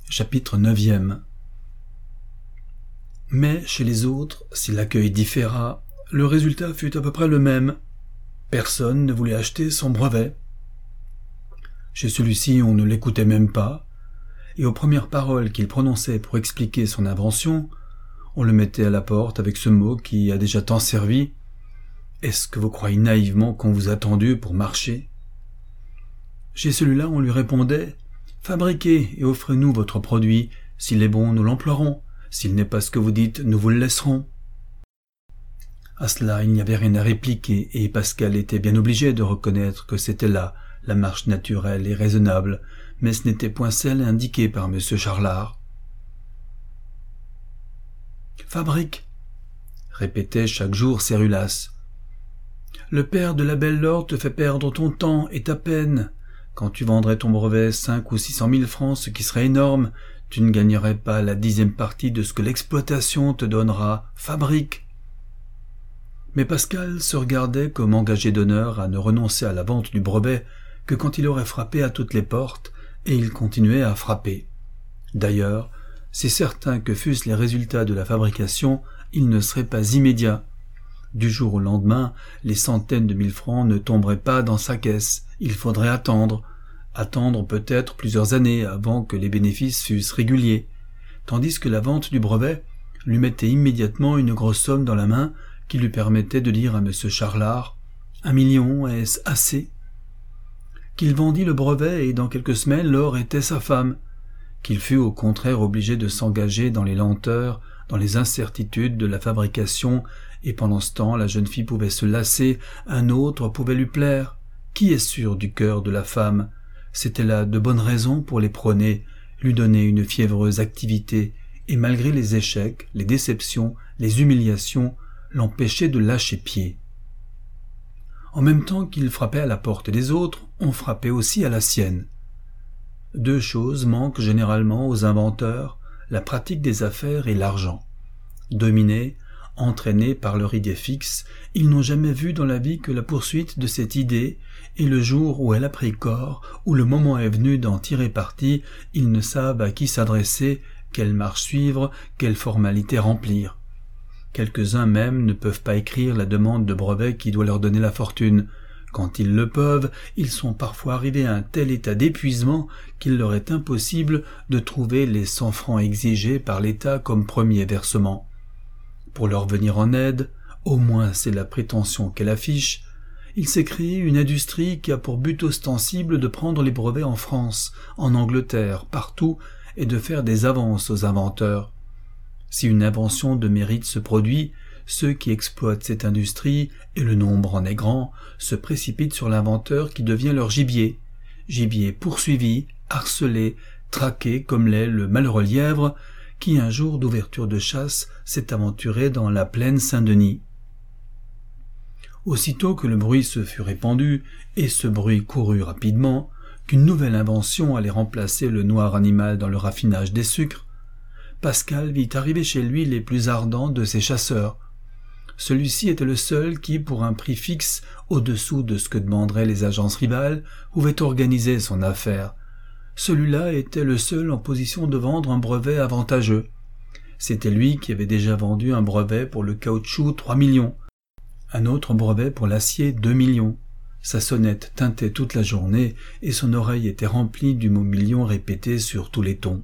Chapitre 9. Mais chez les autres, si l'accueil différa, le résultat fut à peu près le même. Personne ne voulait acheter son brevet. Chez celui-ci, on ne l'écoutait même pas, et aux premières paroles qu'il prononçait pour expliquer son invention, on le mettait à la porte avec ce mot qui a déjà tant servi. « Est-ce que vous croyez naïvement qu'on vous a attendu pour marcher ?» Chez celui-là, on lui répondait « Fabriquez et offrez-nous votre produit. S'il est bon, nous l'emploierons. S'il n'est pas ce que vous dites, nous vous le laisserons. » À cela, il n'y avait rien à répliquer, et Pascal était bien obligé de reconnaître que c'était là la marche naturelle et raisonnable, mais ce n'était point celle indiquée par M. Charlard. « Fabrique !» répétait chaque jour Cérulas. « Le père de la belle Laure te fait perdre ton temps et ta peine. Quand tu vendrais ton brevet 5 ou 600 000 francs, ce qui serait énorme, tu ne gagnerais pas la 10e partie de ce que l'exploitation te donnera. Fabrique !» Mais Pascal se regardait comme engagé d'honneur à ne renoncer à la vente du brevet que quand il aurait frappé à toutes les portes, et il continuait à frapper. D'ailleurs, c'est certain que fussent les résultats de la fabrication, ils ne seraient pas immédiats. Du jour au lendemain, les centaines de mille francs ne tomberaient pas dans sa caisse. Il faudrait attendre peut-être plusieurs années avant que les bénéfices fussent réguliers, tandis que la vente du brevet lui mettait immédiatement une grosse somme dans la main qui lui permettait de dire à M. Charlard « 1 million, est-ce assez ?» Qu'il vendît le brevet et dans quelques semaines Laure était sa femme, qu'il fût au contraire obligé de s'engager dans les lenteurs, dans les incertitudes de la fabrication, et pendant ce temps la jeune fille pouvait se lasser, un autre pouvait lui plaire. Qui est sûr du cœur de la femme? C'était là de bonnes raisons pour les prôner, lui donner une fiévreuse activité, et malgré les échecs, les déceptions, les humiliations, l'empêcher de lâcher pied. En même temps qu'il frappait à la porte des autres, on frappait aussi à la sienne. Deux choses manquent généralement aux inventeurs, la pratique des affaires et l'argent. Dominés, entraînés par leur idée fixe, ils n'ont jamais vu dans la vie que la poursuite de cette idée, et le jour où elle a pris corps, où le moment est venu d'en tirer parti, ils ne savent à qui s'adresser, quelle marche suivre, quelle formalité remplir. Quelques-uns même ne peuvent pas écrire la demande de brevet qui doit leur donner la fortune. Quand ils le peuvent, ils sont parfois arrivés à un tel état d'épuisement qu'il leur est impossible de trouver les 100 francs exigés par l'État comme premier versement. Pour leur venir en aide, au moins c'est la prétention qu'elle affiche, il s'est créé une industrie qui a pour but ostensible de prendre les brevets en France, en Angleterre, partout, et de faire des avances aux inventeurs. Si une invention de mérite se produit, ceux qui exploitent cette industrie, et le nombre en est grand, se précipitent sur l'inventeur qui devient leur gibier poursuivi, harcelé, traqué comme l'est le malheureux lièvre, qui un jour d'ouverture de chasse s'est aventuré dans la plaine Saint-Denis. Aussitôt que le bruit se fut répandu, et ce bruit courut rapidement, qu'une nouvelle invention allait remplacer le noir animal dans le raffinage des sucres, Pascal vit arriver chez lui les plus ardents de ses chasseurs. Celui-ci était le seul qui, pour un prix fixe au-dessous de ce que demanderaient les agences rivales, pouvait organiser son affaire. Celui-là était le seul en position de vendre un brevet avantageux. C'était lui qui avait déjà vendu un brevet pour le caoutchouc 3 millions, un autre brevet pour l'acier 2 millions. Sa sonnette tintait toute la journée et son oreille était remplie du mot million répété sur tous les tons.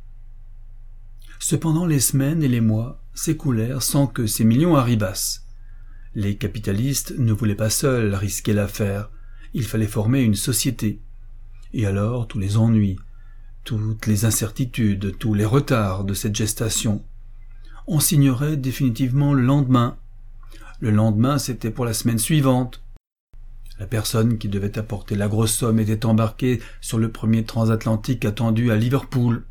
Cependant les semaines et les mois s'écoulèrent sans que ces millions arrivassent. Les capitalistes ne voulaient pas seuls risquer l'affaire, il fallait former une société. Et alors tous les ennuis, toutes les incertitudes, tous les retards de cette gestation. On signerait définitivement le lendemain. Le lendemain, c'était pour la semaine suivante. La personne qui devait apporter la grosse somme était embarquée sur le premier transatlantique attendu à Liverpool.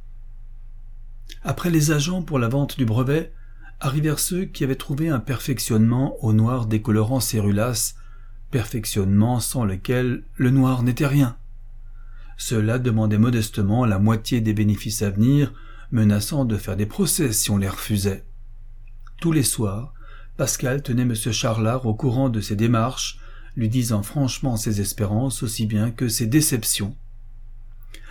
Après les agents pour la vente du brevet, arrivèrent ceux qui avaient trouvé un perfectionnement au noir décolorant Cérulas, perfectionnement sans lequel le noir n'était rien. Ceux-là demandaient modestement la moitié des bénéfices à venir, menaçant de faire des procès si on les refusait. Tous les soirs, Pascal tenait M. Charlard au courant de ses démarches, lui disant franchement ses espérances aussi bien que ses déceptions.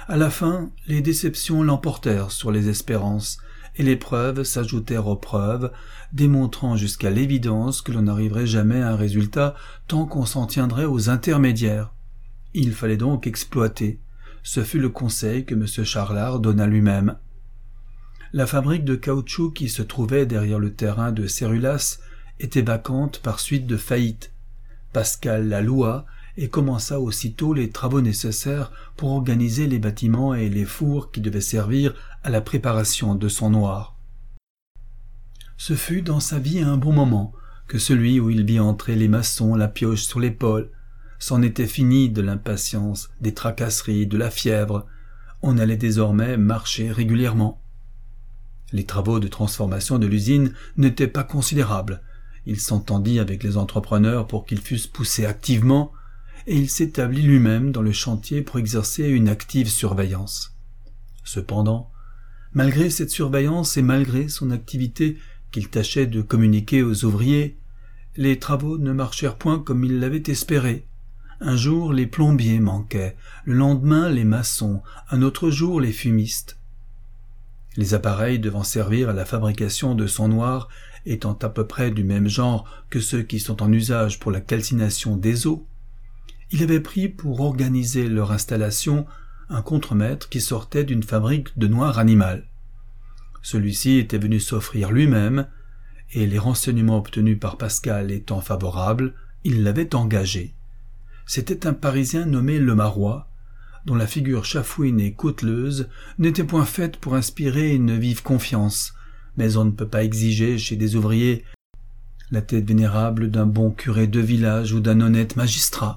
À la fin, les déceptions l'emportèrent sur les espérances, et les preuves s'ajoutèrent aux preuves, démontrant jusqu'à l'évidence que l'on n'arriverait jamais à un résultat tant qu'on s'en tiendrait aux intermédiaires. Il fallait donc exploiter. Ce fut le conseil que M. Charlard donna lui-même. La fabrique de caoutchouc qui se trouvait derrière le terrain de Cérulas était vacante par suite de faillite. Pascal la loua et commença aussitôt les travaux nécessaires pour organiser les bâtiments et les fours qui devaient servir à la préparation de son noir. Ce fut dans sa vie un bon moment que celui où il vit entrer les maçons la pioche sur l'épaule. C'en était fini de l'impatience, des tracasseries, de la fièvre. On allait désormais marcher régulièrement. Les travaux de transformation de l'usine n'étaient pas considérables. Il s'entendit avec les entrepreneurs pour qu'ils fussent poussés activement, et il s'établit lui-même dans le chantier pour exercer une active surveillance. Cependant, malgré cette surveillance et malgré son activité qu'il tâchait de communiquer aux ouvriers, les travaux ne marchèrent point comme il l'avait espéré. Un jour, les plombiers manquaient, le lendemain, les maçons, un autre jour, les fumistes. Les appareils devant servir à la fabrication de son noir étant à peu près du même genre que ceux qui sont en usage pour la calcination des eaux, il avait pris pour organiser leur installation un contremaître qui sortait d'une fabrique de noir animal. Celui-ci était venu s'offrir lui-même, et les renseignements obtenus par Pascal étant favorables, il l'avait engagé. C'était un Parisien nommé Lemarois, dont la figure chafouine et cauteleuse n'était point faite pour inspirer une vive confiance, mais on ne peut pas exiger chez des ouvriers la tête vénérable d'un bon curé de village ou d'un honnête magistrat.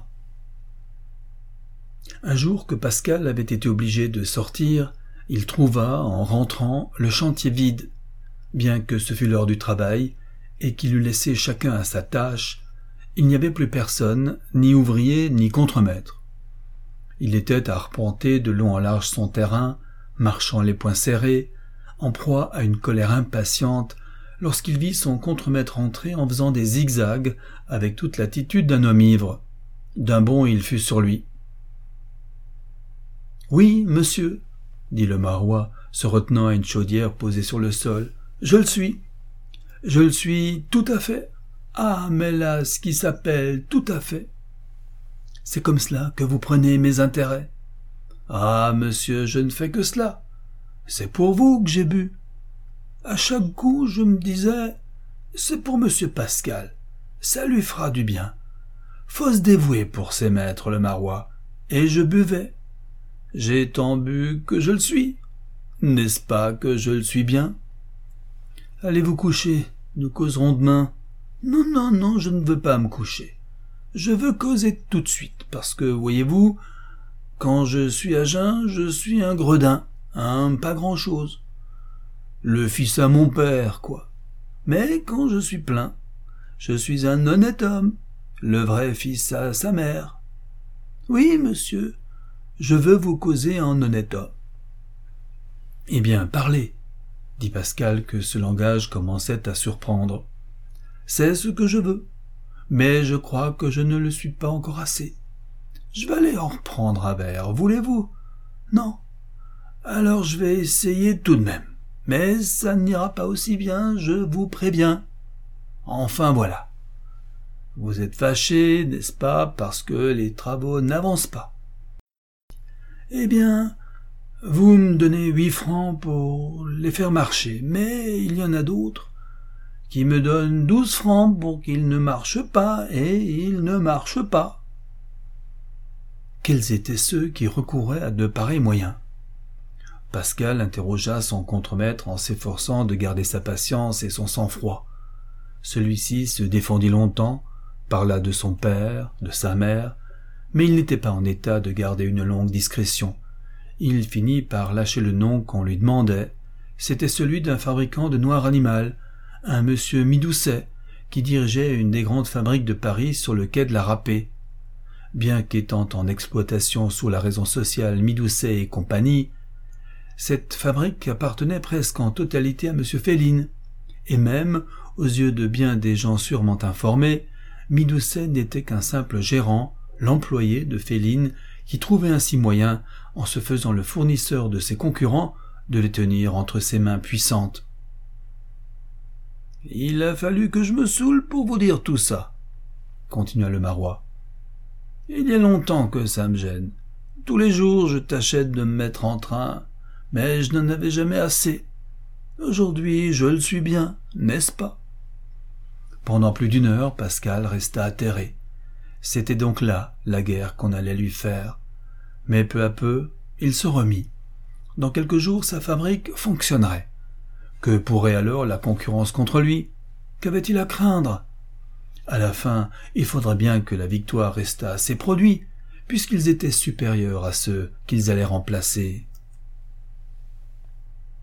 Un jour que Pascal avait été obligé de sortir, il trouva, en rentrant, le chantier vide, bien que ce fût l'heure du travail, et qu'il eût laissé chacun à sa tâche. Il n'y avait plus personne, ni ouvrier, ni contremaître. Il était à arpenter de long en large son terrain, marchant les poings serrés, en proie à une colère impatiente, lorsqu'il vit son contremaître entrer en faisant des zigzags avec toute l'attitude d'un homme ivre. D'un bond il fut sur lui. « Oui, monsieur, » dit le marois, se retenant à une chaudière posée sur le sol. « Je le suis. Je le suis tout à fait. Ah, mais là, ce qui s'appelle tout à fait. C'est comme cela que vous prenez mes intérêts. Ah, monsieur, je ne fais que cela. C'est pour vous que j'ai bu. À chaque coup, je me disais, c'est pour monsieur Pascal. Ça lui fera du bien. Faut se dévouer pour ses maîtres, le marois. Et je buvais. J'ai tant bu que je le suis. N'est-ce pas que je le suis bien? Allez vous coucher, nous causerons demain. Non, non, non, je ne veux pas me coucher. Je veux causer tout de suite, parce que, voyez-vous, quand je suis à jeun, je suis un gredin, pas grand-chose. Le fils à mon père, quoi. Mais quand je suis plein, je suis un honnête homme, le vrai fils à sa mère. Oui, monsieur, je veux vous causer en honnête homme. Eh bien, parlez, dit Pascal que ce langage commençait à surprendre. C'est ce que je veux, mais je crois que je ne le suis pas encore assez. Je vais aller en reprendre un verre, voulez-vous? Non. Alors je vais essayer tout de même. Mais ça n'ira pas aussi bien, je vous préviens. Enfin voilà. Vous êtes fâché, n'est-ce pas, parce que les travaux n'avancent pas. Eh bien, vous me donnez 8 francs pour les faire marcher, mais il y en a d'autres qui me donnent 12 francs pour qu'ils ne marchent pas, et ils ne marchent pas. Quels étaient ceux qui recouraient à de pareils moyens? Pascal interrogea son contremaître en s'efforçant de garder sa patience et son sang-froid. Celui-ci se défendit longtemps, parla de son père, de sa mère, mais il n'était pas en état de garder une longue discrétion. Il finit par lâcher le nom qu'on lui demandait. C'était celui d'un fabricant de noir animal, un monsieur Midoucet, qui dirigeait une des grandes fabriques de Paris sur le quai de la Râpée. Bien qu'étant en exploitation sous la raison sociale Midoucet et compagnie, cette fabrique appartenait presque en totalité à M. Féline, et même, aux yeux de bien des gens sûrement informés, Midoucet n'était qu'un simple gérant, l'employé de Féline, qui trouvait ainsi moyen, en se faisant le fournisseur de ses concurrents, de les tenir entre ses mains puissantes. « Il a fallu que je me saoule pour vous dire tout ça, » continua le marois. « Il y a longtemps que ça me gêne. Tous les jours je t'achète de me mettre en train, mais je n'en avais jamais assez. Aujourd'hui je le suis bien, n'est-ce pas ?» Pendant plus d'1 heure, Pascal resta atterré. C'était donc là la guerre qu'on allait lui faire. Mais peu à peu, il se remit. Dans quelques jours, sa fabrique fonctionnerait. Que pourrait alors la concurrence contre lui? Qu'avait-il à craindre? À la fin, il faudrait bien que la victoire restât à ses produits, puisqu'ils étaient supérieurs à ceux qu'ils allaient remplacer.